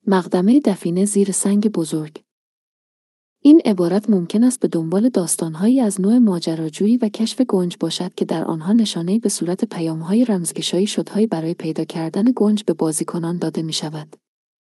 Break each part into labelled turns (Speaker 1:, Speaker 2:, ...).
Speaker 1: مقدمه دفینه زیر سنگ بزرگ. این عبارت ممکن است به دنبال داستان‌هایی از نوع ماجراجویی و کشف گنج باشد که در آنها نشانه‌ای به صورت پیام‌های رمزگشایی شدهایی برای پیدا کردن گنج به بازیکنان داده می‌شود.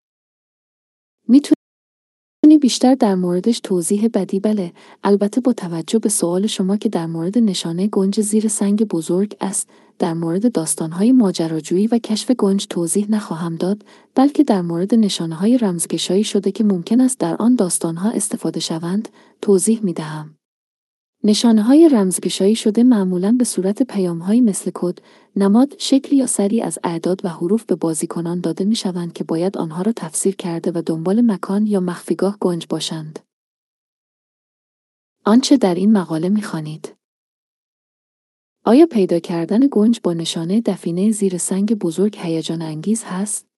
Speaker 1: میتونی بیشتر در موردش توضیح بدی؟ بله، البته با توجه به سوال شما که در مورد نشانه گنج زیر سنگ بزرگ است، در مورد داستان‌های ماجراجویی و کشف گنج توضیح نخواهم داد، بلکه در مورد نشانه‌های رمزگشایی شده که ممکن است در آن داستان‌ها استفاده شوند، توضیح می‌دهم. نشانه‌های رمزگشایی شده معمولاً به صورت پیام‌هایی مثل کد، نماد، شکل یا سری از اعداد و حروف به بازیکنان داده می‌شوند که باید آنها را تفسیر کرده و دنبال مکان یا مخفیگاه گنج باشند. آنچه در این مقاله می‌خوانید. آیا پیدا کردن گنج با نشانه دفینه زیر سنگ بزرگ هیجان انگیز هست؟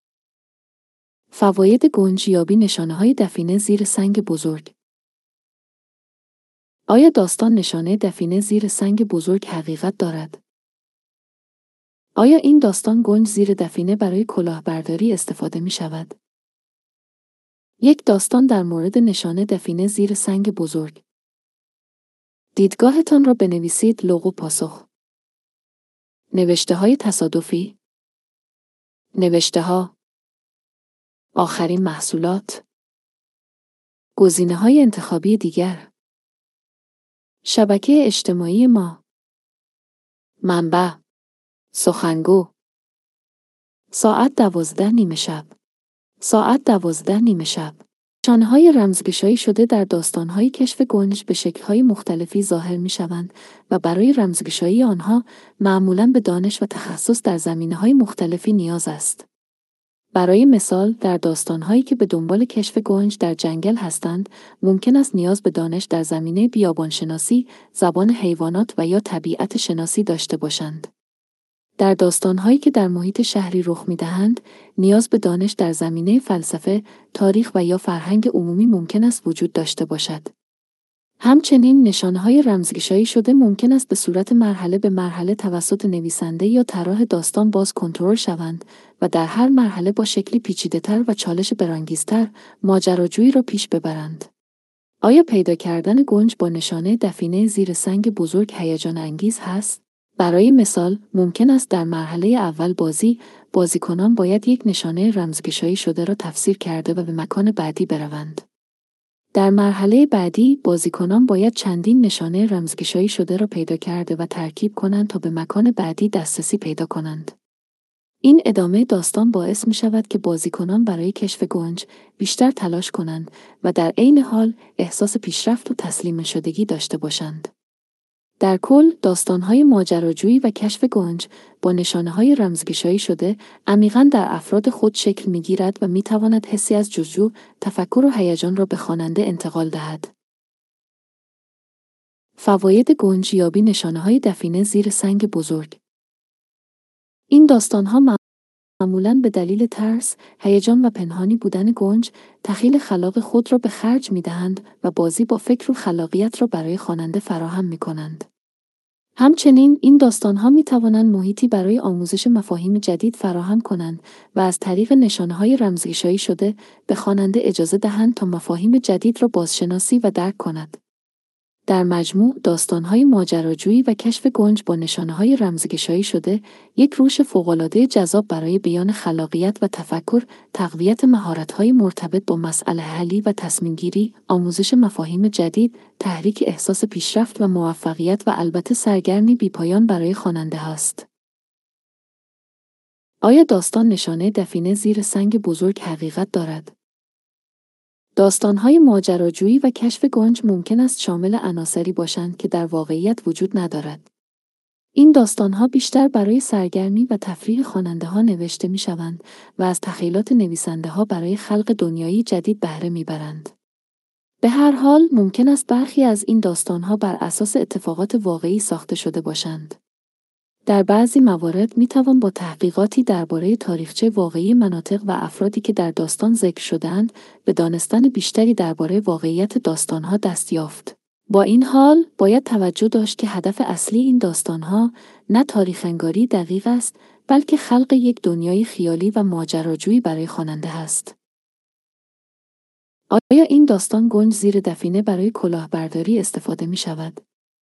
Speaker 1: فواید گنج یابی نشانه‌های دفینه زیر سنگ بزرگ. آیا داستان نشانه دفینه زیر سنگ بزرگ حقیقت دارد؟ آیا این داستان گنج زیر دفینه برای کلاهبرداری استفاده می شود؟ یک داستان در مورد نشانه دفینه زیر سنگ بزرگ. دیدگاهتان را بنویسید. لغو پاسخ. نوشته‌های تصادفی. نوشته‌ها. آخرین محصولات. گزینه‌های انتخابی دیگر. شبکه اجتماعی ما. منبع. سخنگو. ساعت 12 نیمه شب. ساعت 12 نیمه شب. نشانه‌های رمزگشایی شده در داستان‌های کشف گنج به شکل‌های مختلفی ظاهر می‌شوند و برای رمزگشایی آنها معمولاً به دانش و تخصص در زمینه‌های مختلفی نیاز است. برای مثال، در داستان‌هایی که به دنبال کشف گنج در جنگل هستند، ممکن است نیاز به دانش در زمینه بیابانشناسی، زبان حیوانات و یا طبیعت شناسی داشته باشند. در داستان‌هایی که در محیط شهری رخ می‌دهند، نیاز به دانش در زمینه فلسفه، تاریخ و یا فرهنگ عمومی ممکن است وجود داشته باشد. همچنین نشانه‌های رمزگشایی شده ممکن است به صورت مرحله به مرحله توسط نویسنده یا طراح داستان باز کنترل شوند و در هر مرحله با شکلی پیچیده‌تر و چالش برانگیزتر ماجراجویی را پیش ببرند. آیا پیدا کردن گنج با نشانه دفینه زیر سنگ بزرگ هیجان انگیز هست؟ برای مثال، ممکن است در مرحله اول بازیکنان باید یک نشانه رمزگشایی شده را تفسیر کرده و به مکان بعدی بروند. در مرحله بعدی، بازیکنان باید چندین نشانه رمزگشایی شده را پیدا کرده و ترکیب کنند تا به مکان بعدی دسترسی پیدا کنند. این ادامه داستان باعث می شود که بازیکنان برای کشف گنج بیشتر تلاش کنند و در عین حال احساس پیشرفت و تسلیم شدگی داشته باشند. در کل، داستان‌های ماجراجویی و کشف گنج با نشانه‌های رمزگشایی شده عمیقاً در افراد خود شکل می‌گیرد و می‌تواند حسی از جستجو، تفکر و هیجان را به خواننده انتقال دهد. فواید گنج یابی نشانه‌های دفینه زیر سنگ بزرگ. این داستان‌ها معمولاً به دلیل ترس، هیجان و پنهانی بودن گنج، تخیل خلاق خود را به خرج می‌دهند و بازی با فکر و خلاقیت را برای خواننده فراهم می‌کنند. همچنین این داستان‌ها می‌توانند محیطی برای آموزش مفاهیم جدید فراهم کنند و از طریق نشانه‌های رمزگشایی شده به خواننده اجازه دهند تا مفاهیم جدید را بازشناسی و درک کند. در مجموع، داستان‌های ماجراجویی و کشف گنج با نشانه‌های رمزگشایی شده یک روش فوق‌العاده جذاب برای بیان خلاقیت و تفکر، تقویت مهارت‌های مرتبط با مسئله حلی و تصمیم‌گیری، آموزش مفاهیم جدید، تحریک احساس پیشرفت و موفقیت و البته سرگرمی بی‌پایان برای خواننده هاست. آیا داستان نشانه دفینه زیر سنگ بزرگ حقیقت دارد؟ داستان‌های ماجراجویی و کشف گنج ممکن است شامل عناصری باشند که در واقعیت وجود ندارد. این داستان‌ها بیشتر برای سرگرمی و تفریح خواننده‌ها نوشته می‌شوند و از تخیلات نویسنده‌ها برای خلق دنیایی جدید بهره می‌برند. به هر حال، ممکن است برخی از این داستان‌ها بر اساس اتفاقات واقعی ساخته شده باشند. در بعضی موارد می‌توان با تحقیقاتی درباره تاریخچه واقعی مناطق و افرادی که در داستان ذکر شده‌اند، به دانستن بیشتری درباره واقعیت داستان‌ها دست یافت. با این حال، باید توجه داشت که هدف اصلی این داستان‌ها نه تاریخ‌نگاری دقیق است، بلکه خلق یک دنیای خیالی و ماجراجویی برای خواننده است. آیا این داستان گنج زیر دفینه برای کلاهبرداری استفاده می شود؟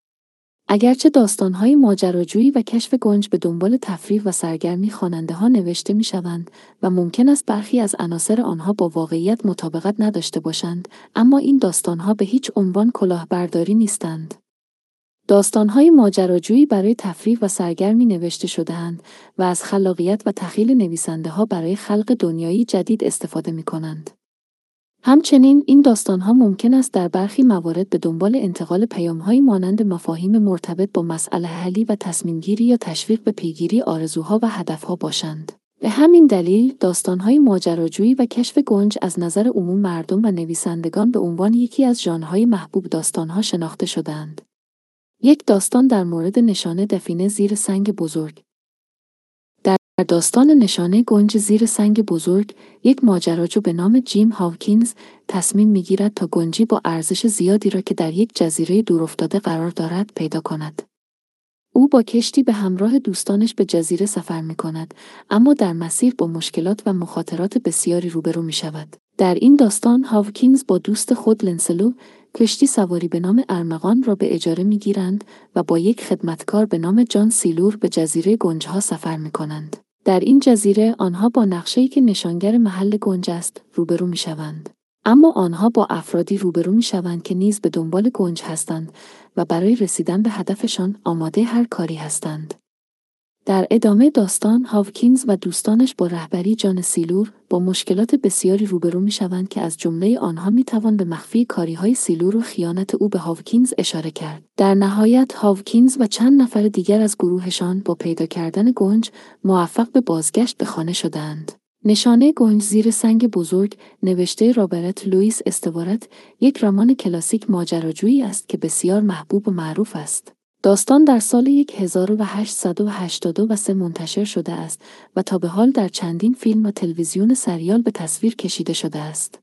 Speaker 1: اگرچه داستان‌های ماجراجویی و کشف گنج به دنبال تفریح و سرگرمی خواننده‌ها نوشته می‌شوند و ممکن است برخی از عناصر آنها با واقعیت مطابقت نداشته باشند، اما این داستان‌ها به هیچ عنوان کلاهبرداری نیستند. داستان‌های ماجراجویی برای تفریح و سرگرمی نوشته شده‌اند و از خلاقیت و تخیل نویسنده‌ها برای خلق دنیایی جدید استفاده می‌کنند. همچنین این داستان‌ها ممکن است در برخی موارد به دنبال انتقال پیام‌هایی مانند مفاهیم مرتبط با مسئله حلی و تصمیم‌گیری یا تشویق به پیگیری آرزوها و هدفها باشند. به همین دلیل داستان‌های ماجراجویی و کشف گنج از نظر عموم مردم و نویسندگان به عنوان یکی از ژانرهای محبوب داستان‌ها شناخته شده‌اند. یک داستان در مورد نشانه دفینه زیر سنگ بزرگ. در داستان نشانه گنج زیر سنگ بزرگ، یک ماجراجو به نام جیم هاوکینز تصمیم می‌گیرد تا گنجی با ارزش زیادی را که در یک جزیره دورافتاده قرار دارد پیدا کند. او با کشتی به همراه دوستانش به جزیره سفر می‌کند، اما در مسیر با مشکلات و مخاطرات بسیاری روبرو می‌شود. در این داستان هاوکینز با دوست خود لنسلو کشتی سواری به نام ارمغان را به اجاره می‌گیرند و با یک خدمتکار به نام جان سیلور به جزیره گنج‌ها سفر می‌کنند. در این جزیره آنها با نقشه‌ای که نشانگر محل گنج است روبرو می‌شوند. اما آنها با افرادی روبرو می‌شوند که نیز به دنبال گنج هستند و برای رسیدن به هدفشان آماده هر کاری هستند. در ادامه داستان هاوکینز و دوستانش با رهبری جان سیلور با مشکلات بسیاری روبرو می‌شوند که از جمله آنها می‌توان به مخفی کاری‌های سیلور و خیانت او به هاوکینز اشاره کرد. در نهایت هاوکینز و چند نفر دیگر از گروهشان با پیدا کردن گنج موفق به بازگشت به خانه شدند. نشانه گنج زیر سنگ بزرگ نوشته رابرت لوئیس استوارت یک رمان کلاسیک ماجراجویی است که بسیار محبوب و معروف است. داستان در سال 1883 منتشر شده است و تا به حال در چندین فیلم و تلویزیون سریال به تصویر کشیده شده است.